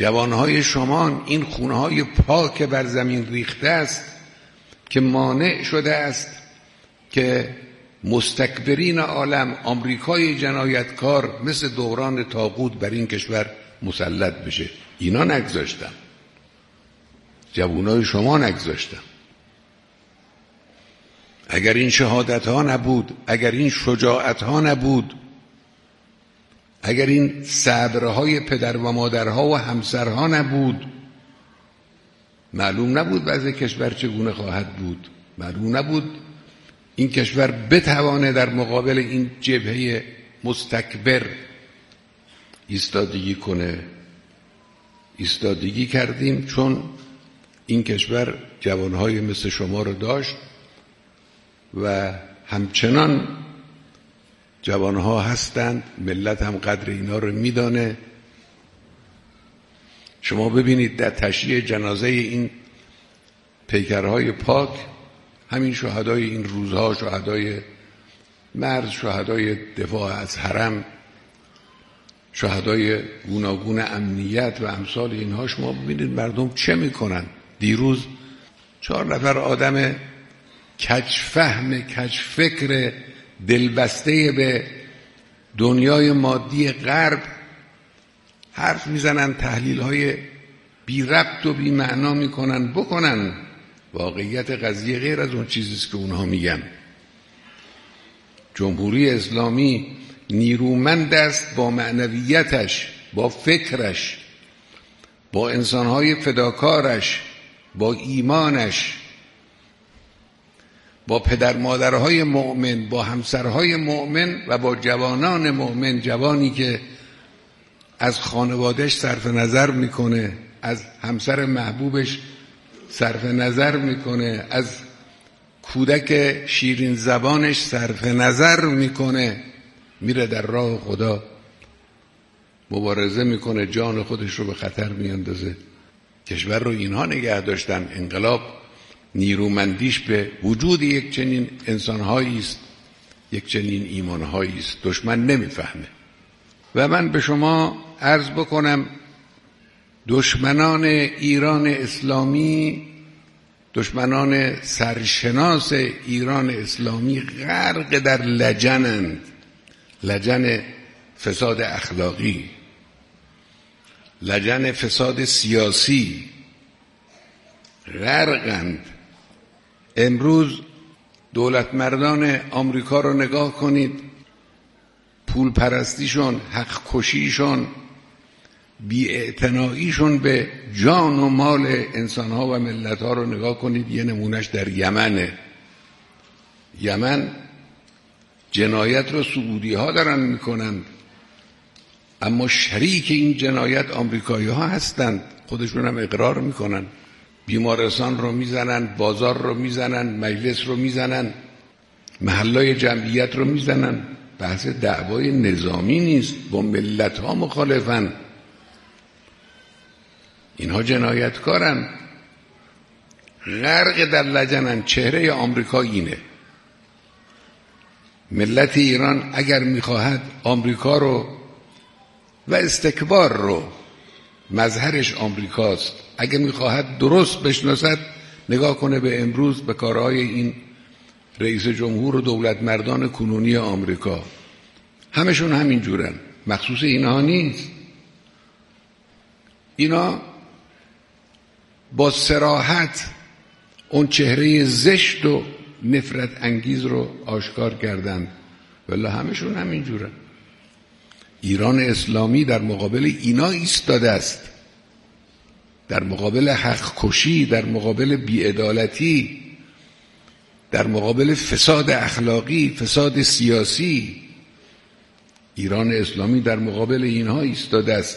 جوانهای شما این خونهای پاک بر زمین ریخته است که مانع شده است که مستکبرین عالم، آمریکای جنایتکار مثل دوران طاغوت بر این کشور مسلط بشه. اینا نگذاشتن، جوانای شما نگذاشتن. اگر این شهادت ها نبود، اگر این شجاعت ها نبود، اگر این صبرهای پدر و مادرها و همسرها نبود، معلوم نبود وضع کشور چگونه خواهد بود. معلوم نبود این کشور بتوانه در مقابل این جبهه مستکبر ایستادگی کنه. ایستادگی کردیم چون این کشور جوانهای مثل شما رو داشت و همچنان جوانها هستند. ملت هم قدر اینا رو میدانه. شما ببینید در تشییع جنازه این پیکرهای پاک، همین شهدای این روزها، شهدای مرز، شهدای دفاع از حرم، شهدای گوناگون امنیت و امثال اینها، شما ببینید مردم چه میکنن. دیروز 4 نفر آدم کجفهم، کجفکر، دلبسته به دنیای مادی غرب حرف میزنن، تحلیل های بی ربط و بی معنا میکنن. بکنن، واقعیت قضیه غیر از اون چیزیست که اونها میگن. جمهوری اسلامی نیرومند است با معنویتش، با فکرش، با انسانهای فداکارش، با ایمانش، با پدر مادرهای مؤمن، با همسرهای مؤمن و با جوانان مؤمن. جوانی که از خانوادهش صرف نظر میکنه، از همسر محبوبش صرف نظر میکنه، از کودک شیرین زبانش صرف نظر میکنه، میره در راه خدا مبارزه میکنه، جان خودش رو به خطر میاندازه. کشور رو اینها نگه داشتن. انقلاب نیرومندیش به وجود یک چنین انسانهایی است، یک چنین ایمانهایی است. دشمن نمیفهمه. و من به شما عرض بکنم دشمنان ایران اسلامی، دشمنان سرشناس ایران اسلامی غرق در لجنند، لجن فساد اخلاقی، لجن فساد سیاسی، غرقند. امروز دولت مردان آمریکا رو نگاه کنید، پول پرستیشون، حق کشیشون، بی‌اعتناییشون به جان و مال انسانها و ملتها رو نگاه کنید. یه نمونش در یمنه. یمن جنایت رو سعودی ها دارن میکنند، اما شریک این جنایت آمریکایی ها هستند. خودشون هم اقرار میکنن. بیمارستان رو میزنن، بازار رو میزنن، مجلس رو میزنن، محلای جمعیت رو میزنن. بحث دعوای نظامی نیست، با ملت ها مخالفن. اینها جنایتکارن، غرق در لجنن. چهره آمریکا اینه. ملت ایران اگر میخواهد آمریکا رو و استکبار رو، مظهرش آمریکاست، اگر میخواهد درست بشناسد، نگاه کنه به امروز، به کارهای این رئیس جمهور و دولت مردان کنونی آمریکا. همشون همین جورن، مخصوص اینها نیست. اینا با صراحت اون چهره زشت و نفرت انگیز رو آشکار کردند. ولی همشون همین جورن. ایران اسلامی در مقابل اینا ایستاده است، در مقابل حق کشی، در مقابل بی‌عدالتی، در مقابل فساد اخلاقی، فساد سیاسی. ایران اسلامی در مقابل اینها ایستاده است.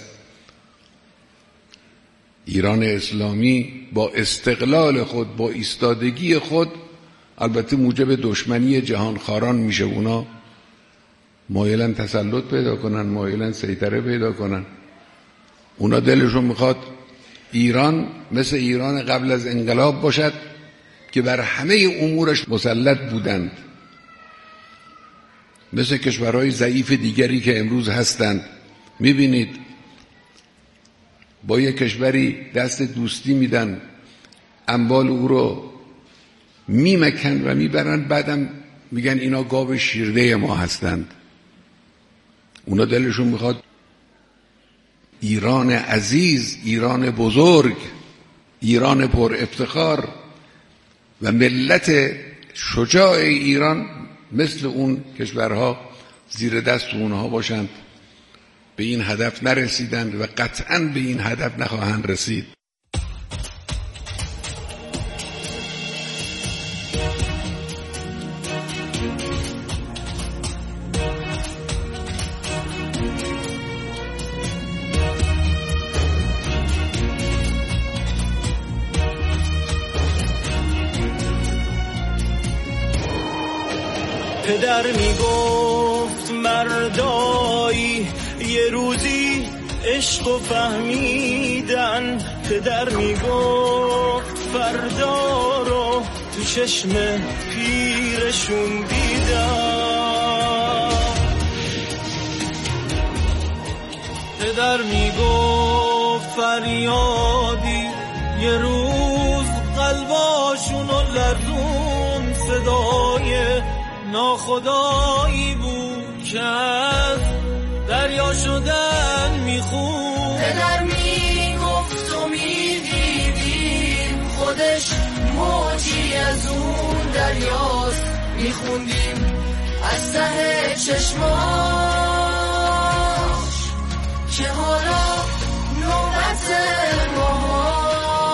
ایران اسلامی با استقلال خود، با ایستادگی خود، البته موجب دشمنی جهانخواران میشه. اونا مایلن تسلط پیدا کنن، مایلن سیطره پیدا کنن. اونا دلشون میخواد ایران مثل ایران قبل از انقلاب باشد که بر همه امورش مسلط بودند، مثل کشورهای ضعیف دیگری که امروز هستند. میبینید با یک کشوری دست دوستی میدن، اموال او رو میمکن و میبرن، بعدم میگن اینا گاو شیرده ما هستند. اونا دلشون میخواد ایران عزیز، ایران بزرگ، ایران پر افتخار و ملت شجاع ایران مثل اون کشورها زیر دست اونها باشند. به این هدف نرسیدند و قطعاً به این هدف نخواهند رسید. پدر میگفت مردایی یه روزی عشق و فهمیدن، پدر میگفت فردا رو تو چشم پیرشون دیدن، پدر میگفت فریادی یه روز قلباشونو لرزون، صدای ناخدایی بود که از دریا شدن میخون. پدر میگفت و میدیدیم خودش موجی از اون دریاست، میخوندیم از ته چشماش که حالا نوبت ماست.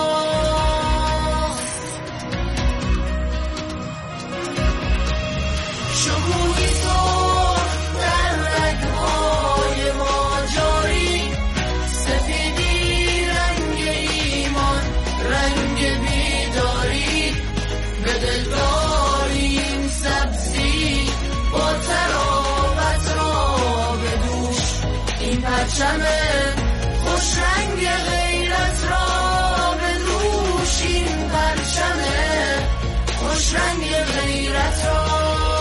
شکوهی سرخ در رگهای ما جاری، سفیدی رنگ ایمان، رنگ بیداری، به دل داریم سبزی با تراوت را به دوش، این پرچم خوش رنگ غیرت را به دوش، این پرچم خوش رنگ غیرت را.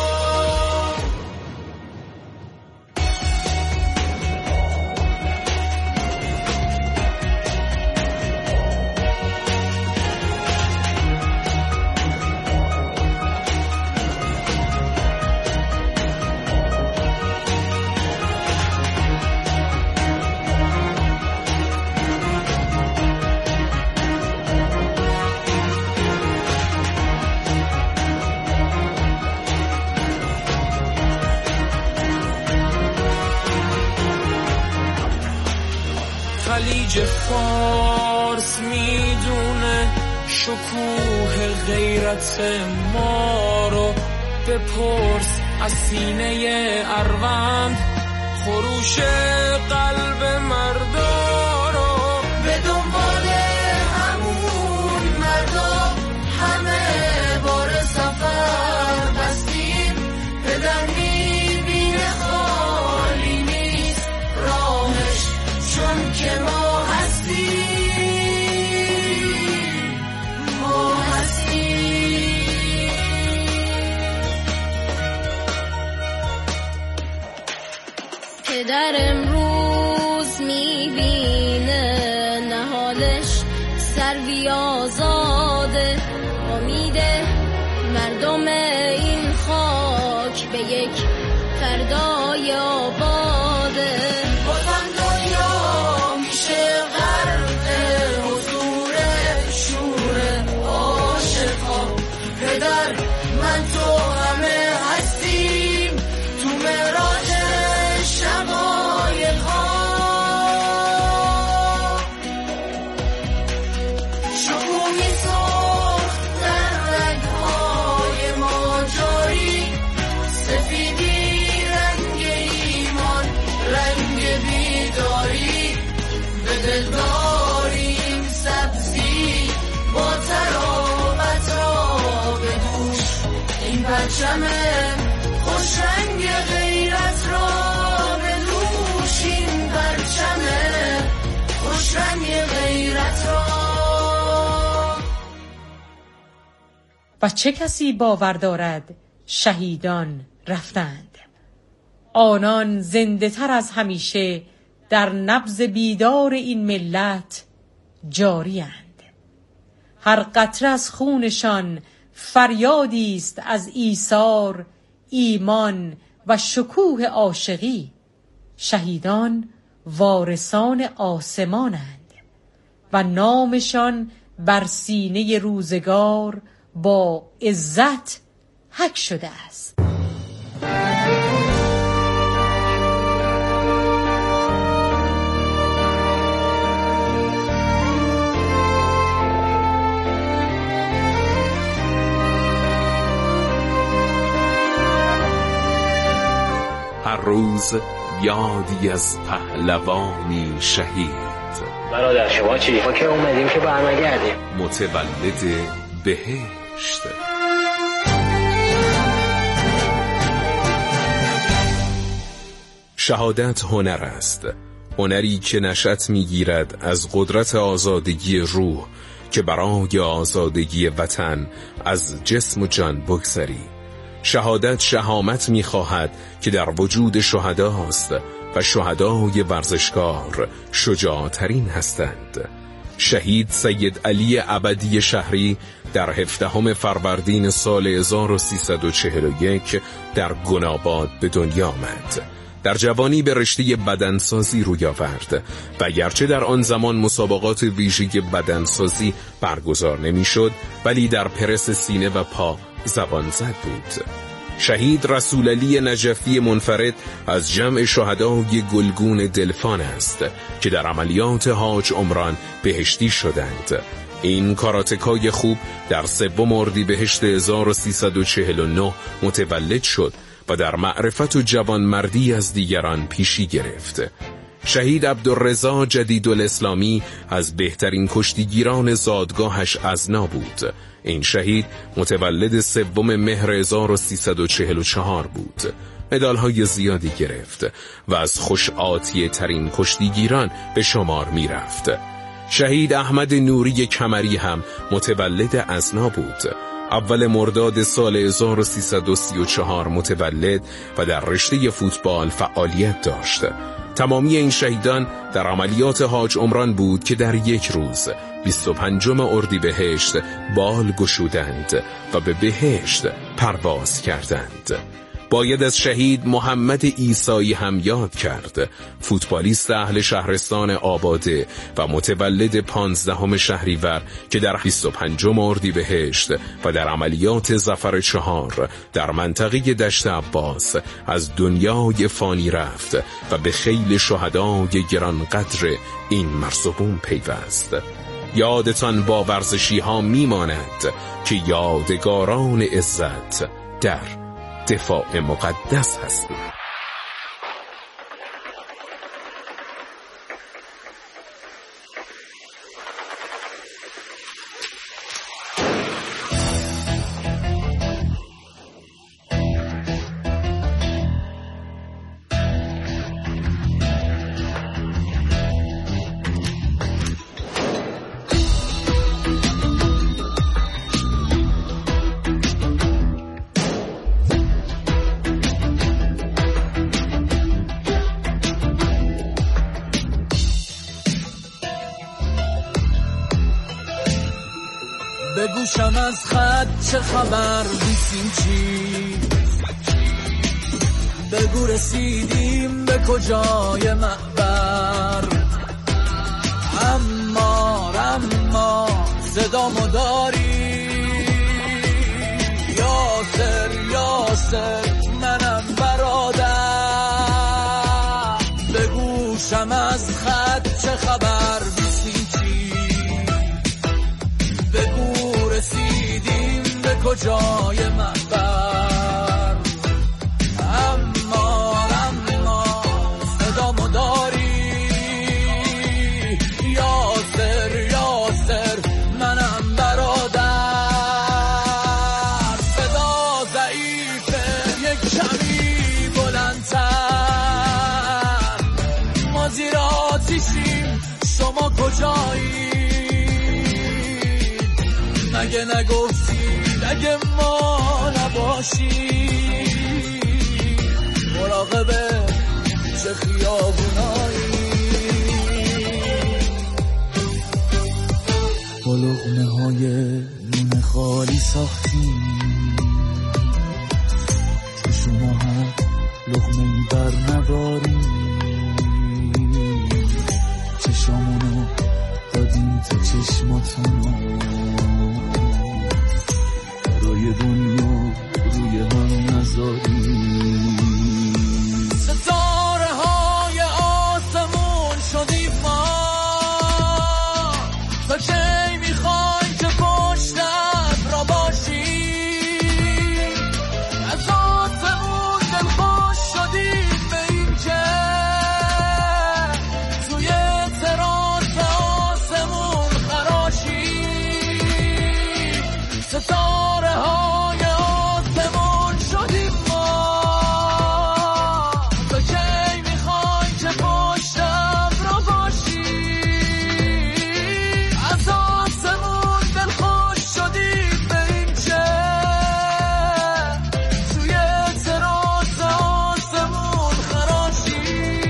خلیج فارس میدونه شکوه غیرت ما رو، بپرس از سینه اروند خروش قلب مردا رو. به دنبال همون مردا همه بار سفر بستیم، پدر میبینه خالی نیست راهش، چون که ما هستیم، ما هستیم. پدر امروز میبینه نهالش سروی آزاده، امیده مردم این خاک به یک فردای آباده. بازم دنیا میشه غرق حضور شور عاشقا، پدر من تو همه هستیم تو معراج شقایق‌ها. شکوهی سرخ در رگ‌های ما جاری، سفیدی رنگ ایمان، رنگ بیداری، به دل داریم سبزی با تراوت را به دوش، این پرچم خوش رنگ غیرت را به دوش، این پرچم خوش رنگ غیرت را. و چه کسی باور دارد شهیدان رفتند، آنان زنده تر از همیشه در نبض بیدار این ملت جاری اند. هر قطره از خونشان فریادی است از ایثار، ایمان و شکوه عاشقی. شهیدان وارثان آسمانند و نامشان بر سینه روزگار با عزت حک شده است. هر روز یادی از پهلوانی شهید. برادر شما چی؟ ما که اومدیم که برنگردیم. متولد بهشت. شهادت هنر است، هنری که نشأت می‌گیرد از قدرت آزادگی روح که برای آزادگی وطن از جسم و جان بگذری. شهادت شهامت می‌خواهد که در وجود شهداست و شهدای ورزشکار شجاع‌ترین هستند. شهید سید علی ابدی شهری در 17 فروردین سال 1341 در گناباد به دنیا آمد. در جوانی به رشته بدنسازی روی آورد و گرچه در آن زمان مسابقات ویژه بدنسازی برگزار نمی‌شد، ولی در پرس سینه و پا زبان زد بود. شهید رسول علی نجفی منفرد از جمع شهدای گلگون دلفان است که در عملیات حاج عمران بهشتی شدند. این کاراتکای خوب در 3 اردیبهشت 1349 متولد شد و در معرفت و جوانمردی از دیگران پیشی گرفت. شهید عبدالرضا جدیدالاسلامی از بهترین کشتیگیران زادگاهش ازنا بود. این شهید متولد 3 مهر 1344 بود. مدال‌های زیادی گرفت و از خوش‌آتیه ترین کشتیگیران به شمار می رفت. شهید احمد نوری کمری هم متولد ازنا بود. اول مرداد سال 1334 متولد و در رشته فوتبال فعالیت داشت. تمامی این شهیدان در عملیات حاج عمران بود که در یک روز 25 اردیبهشت بال گشودند و به بهشت پرواز کردند. باید از شهید محمد عیسایی هم یاد کرد، فوتبالیست اهل شهرستان آباده و متولد 15 شهریور که در 25 اردیبهشت و در عملیات ظفر 4 در منطقه دشت عباس از دنیای فانی رفت و به خیل شهدای گرانقدر این مرزبون پیوست. یادتان با ورزشی ها میماند که یادگاران عزت در دفاع مقدس هستیم. بگوشم از خط چه خبر بیسیم چی، بگو رسیدیم به کجای محبر. اما صدامو داری یاسر منم برادر. بگوشم از خط چه خبر بیسیم چی، بگو رسیدیم به کجای محبر. اما صدامو داری یاسر منم برادر. صدا ضعیفه یک کمی بلندتر، ما زیر آتیشیم شما کجایی؟ مگه نگفتید اگه ما نباشی مراقبه چه خیابونایی؟ با لقمه های نون خالی ساختیم، تو شما هم لقمه ای بر نداریم، چشامونو دادیم تا چشماتونو، برای دنیا روی هم نذاریم. ستاره های آسمون شدیم ما، تا کی میخوای که پشتم را باشی؟ از آسمون دلخوش شدیم به این که توی تراس آسمون خراشی. ستاره های آسمون شدیم ما، تا کی میخوای که پشتم را باشی؟ از آسمون دلخوش شدیم به این که توی تراس آسمون خراشی.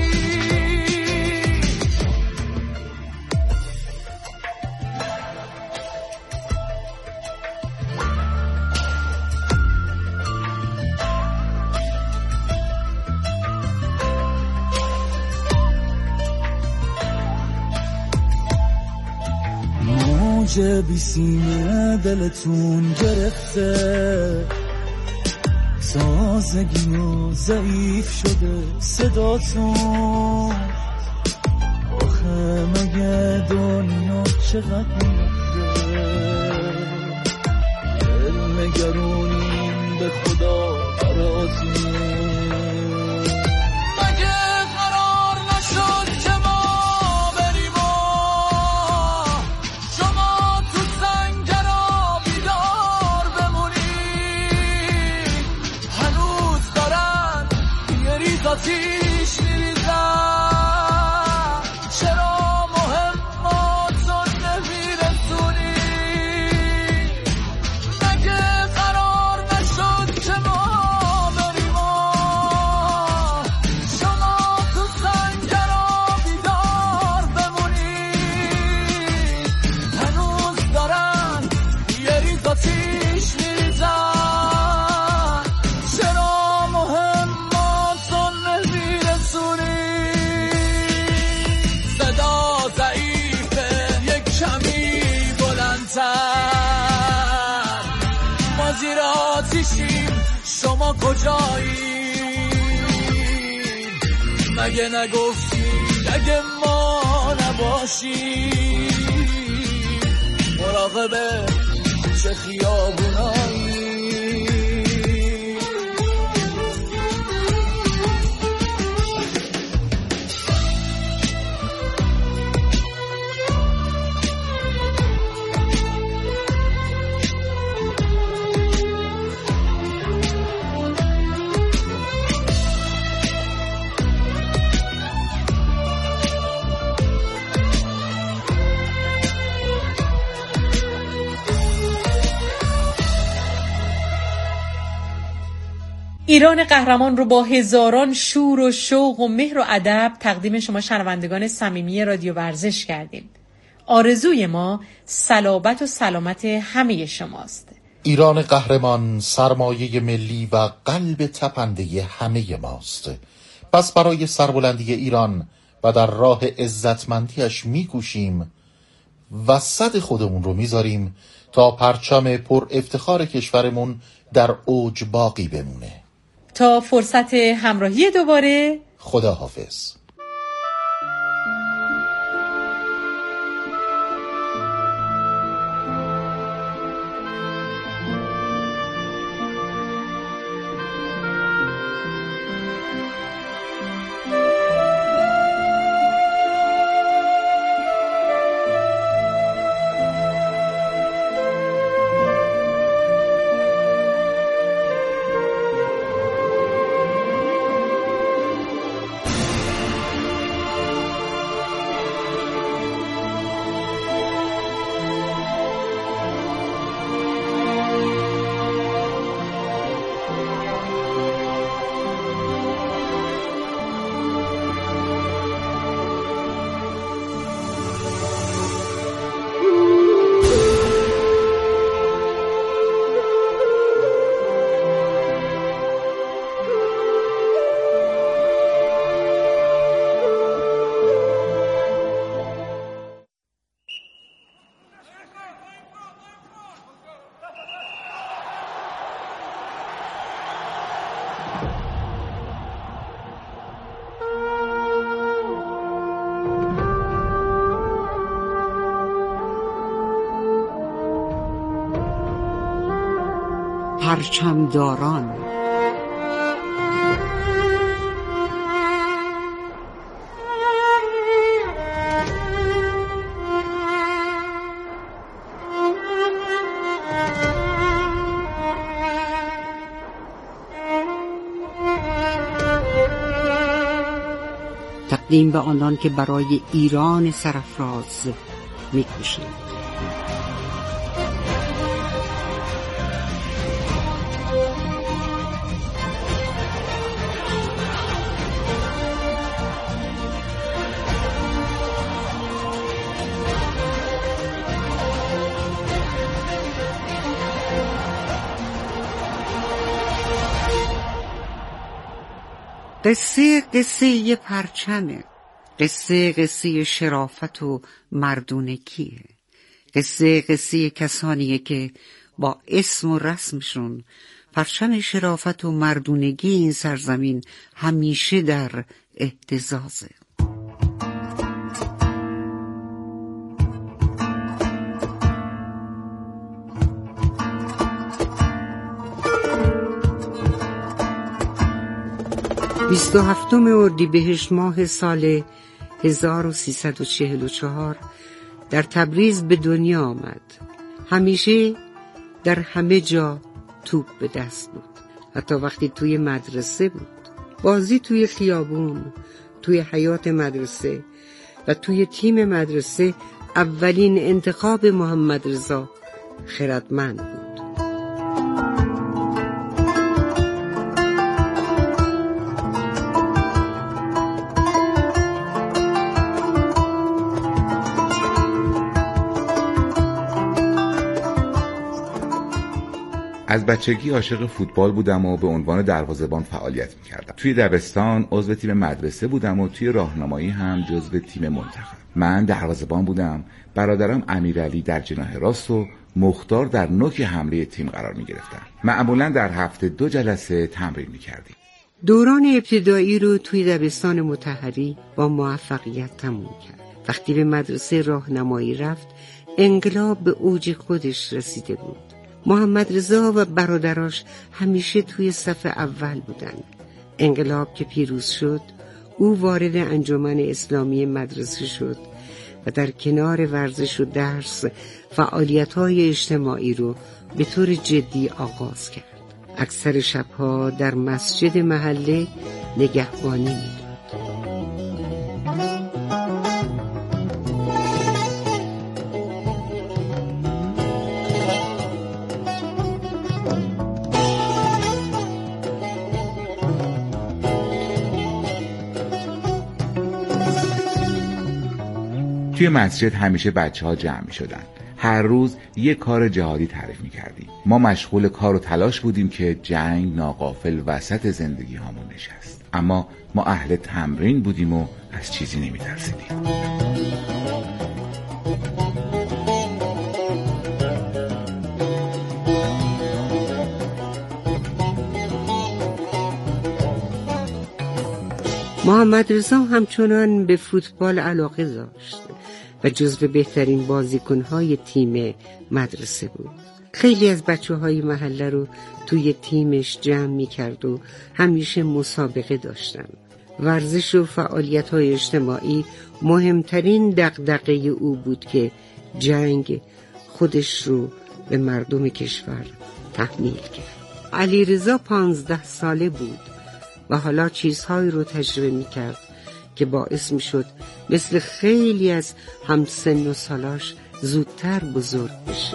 موج بی سینه دلتون گرفته، تازگی و ضعیف شده صداتون، آخه مگه دنیا چقدر میفته؟ دل نگرونیم به خدا براتون. مگه قرار نشد که ما بریم و شما تو سنگرا بیدار بمونید؟ هنوز دارن یه ریز آتیش میریزن، چرا مهماتون نمیرسونید؟ مگه قرار نشد که ما بریم و شما تو سنگرا بیدار بمونید؟ هنوز دارن یه ریز آتیش میریزن، چرا مهماتون نمیرسونید؟ صدا ضعیفه یک کمی بلندتر، ما زیر آتیشیم شما کجایید؟ مگه نگفتید اگه ما نباشیم مراقب چه خیابونایی؟ ایران قهرمان رو با هزاران شور و شوق و مهر و ادب تقدیم شما شنوندگان صمیمی رادیو ورزش کردیم. آرزوی ما صلابت و سلامت همه شماست. ایران قهرمان سرمایه ملی و قلب تپنده همه ماست. پس برای سربلندی ایران و در راه عزتمندیش میکوشیم و صد خودمون رو میذاریم تا پرچم پر افتخار کشورمون در اوج باقی بمونه. تا فرصت همراهی دوباره، خدا حافظ. پرچمداران. تقدیم به آنان که برای ایران سرافراز می‌کوشند. قصه پرچمه، قصه شرافت و مردونگیه، قصه کسانیه که با اسم و رسمشون پرچم شرافت و مردونگی این سرزمین همیشه در اهتزازه. بیست و هفتم اردیبهشت ماه سال 1344 در تبریز به دنیا آمد. همیشه در همه جا توپ به دست بود، حتی وقتی توی مدرسه بود. بازی توی خیابون، توی حیاط مدرسه و توی تیم مدرسه اولین انتخاب محمد رضا خردمند بود. از بچگی عاشق فوتبال بودم و به عنوان دروازه‌بان فعالیت می‌کردم. توی دبستان عضو تیم مدرسه بودم و توی راهنمایی هم جزو تیم منتخب. من دروازه‌بان بودم، برادرم امیرعلی در جناح راست و مختار در نوک حمله تیم قرار می‌گرفتن. معمولاً در هفته 2 جلسه تمرین می‌کردیم. دوران ابتدایی رو توی دبستان مطهری با موفقیت تموم کرد. وقتی به مدرسه راهنمایی رفت، انقلاب به اوج خودش رسیده بود. محمد رضا و برادراش همیشه توی صف اول بودن. انقلاب که پیروز شد، او وارد انجمن اسلامی مدرسه شد و در کنار ورزش و درس فعالیت‌های اجتماعی رو به طور جدی آغاز کرد. اکثر شب‌ها در مسجد محله نگهبانی می‌داد. توی مسجد همیشه بچه‌ها جمع می‌شدن. هر روز یک کار جهادی تعریف می‌کردیم. ما مشغول کار و تلاش بودیم که جنگ ناغافل وسط زندگی هامون نشست. اما ما اهل تمرین بودیم و از چیزی نمی‌ترسیدیم. محمد رضا همچنان به فوتبال علاقه داشت و جزو بهترین بازیکن‌های تیم مدرسه بود. خیلی از بچه‌های محله رو توی تیمش جمع می‌کرد و همیشه مسابقه داشتن. ورزش و فعالیت‌های اجتماعی مهمترین دغدغه او بود که جنگ خودش رو به مردم کشور تحمیل کرد. علیرضا 15 ساله بود و حالا چیزهایی رو تجربه می‌کرد که باعث می‌شد مثل خیلی از همسن و سالاش زودتر بزرگ بشه.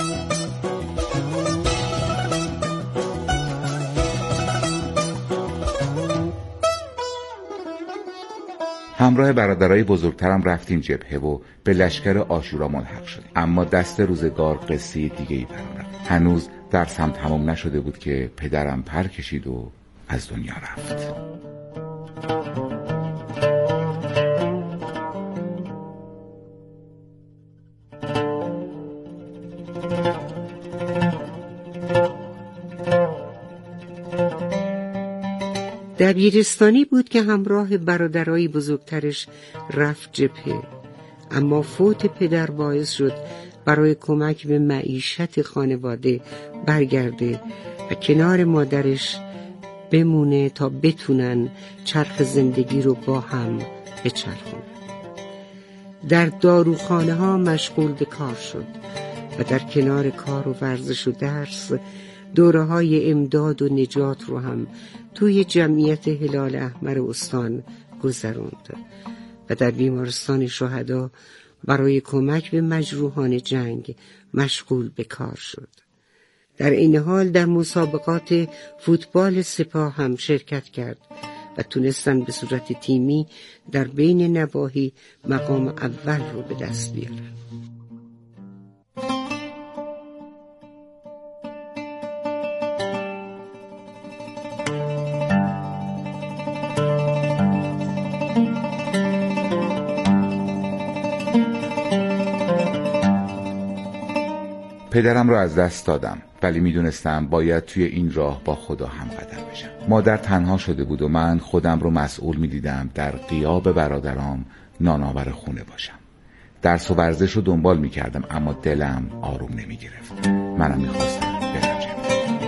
همراه برادرای بزرگترم رفتیم جبهه و به لشکر عاشورا ملحق شدیم. اما دست روزگار قصه دیگه‌ای برام رفت. هنوز درسم تمام نشده بود که پدرم پر کشید و از دنیا رفت. دبیرستانی بود که همراه برادرای بزرگترش رفت جبهه، اما فوت پدر باعث شد برای کمک به معیشت خانواده برگرده و کنار مادرش بمونه تا بتونن چرخ زندگی رو با هم بچرخونن. در داروخانه ها مشغول به کار شد و در کنار کار و ورزش و درس دوره های امداد و نجات رو هم توی جمعیت هلال احمر استان گذروند و در بیمارستان شهدا برای کمک به مجروحان جنگ مشغول به کار شد. در این حال در مسابقات فوتبال سپاه هم شرکت کرد و تونستن به صورت تیمی در بین نواحی مقام اول رو به دست بیارن. پدرم رو از دست دادم، ولی میدونستم باید توی این راه با خدا هم قدم بشم. مادر تنها شده بود و من خودم رو مسئول میدیدم در غیاب برادرام نانآور خونه باشم. درس و ورزش رو دنبال میکردم اما دلم آروم نمیگرفت. منم میخواستم برم جبهه.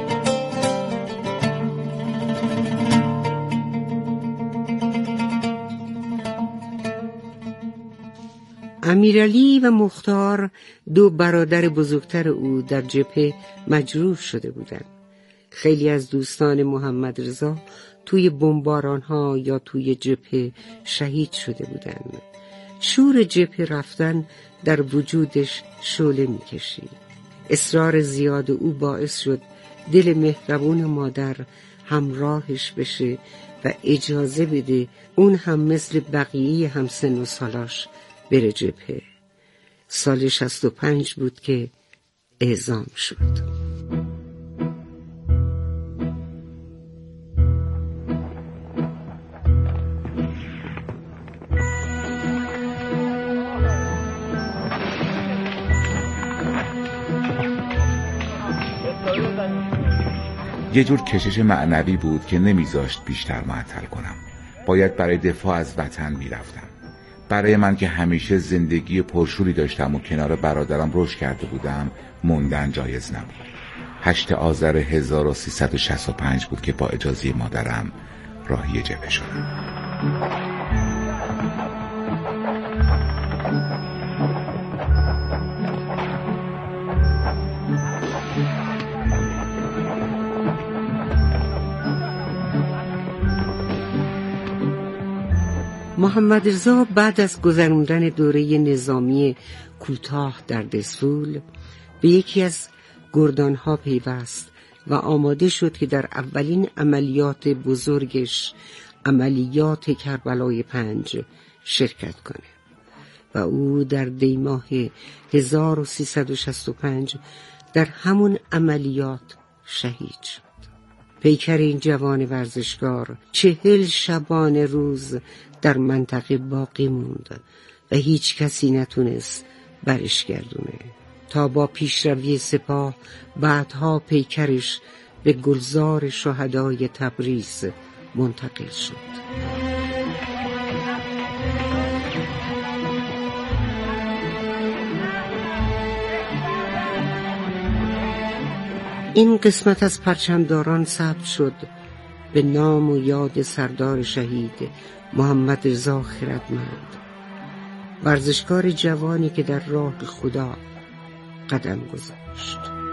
امیرعلی و مختار دو برادر بزرگتر او در جبهه مجروح شده بودند. خیلی از دوستان محمد رضا توی بمباران‌ها یا توی جبهه شهید شده بودند. شور جبهه رفتن در وجودش شعله می‌کشید. اصرار زیاد او باعث شد دل مهربون مادر همراهش بشه و اجازه بده اون هم مثل بقیه همسن و سالاش بره جبهه. سال 65 بود که اعزام شد. یه جور کشش معنوی بود که نمیذاشت بیشتر معطل کنم. باید برای دفاع از وطن میرفتم. برای من که همیشه زندگی پرشوری داشتم و کنار برادرم رشد کرده بودم موندن جایز نبود. 8 آذر 1365 بود که با اجازه مادرم راهی جبهه شدم. محمد رضا بعد از گذراندن دوره نظامی کوتاه در دسفول به یکی از گردانها پیوست و آماده شد که در اولین عملیات بزرگش، عملیات کربلای 5 شرکت کنه و او در دیماه 1365 در همون عملیات شهید شد. پیکر این جوان ورزشکار 40 شبانه روز در منطقه باقی موند و هیچ کسی نتونست برش گردونه تا با پیشروی سپاه بعدها پیکرش به گلزار شهدای تبریز منتقل شد. این قسمت از پرچمداران ثبت شد به نام و یاد سردار شهید محمد رضا خردمند، ورزشکار جوانی که در راه خدا قدم گذاشت.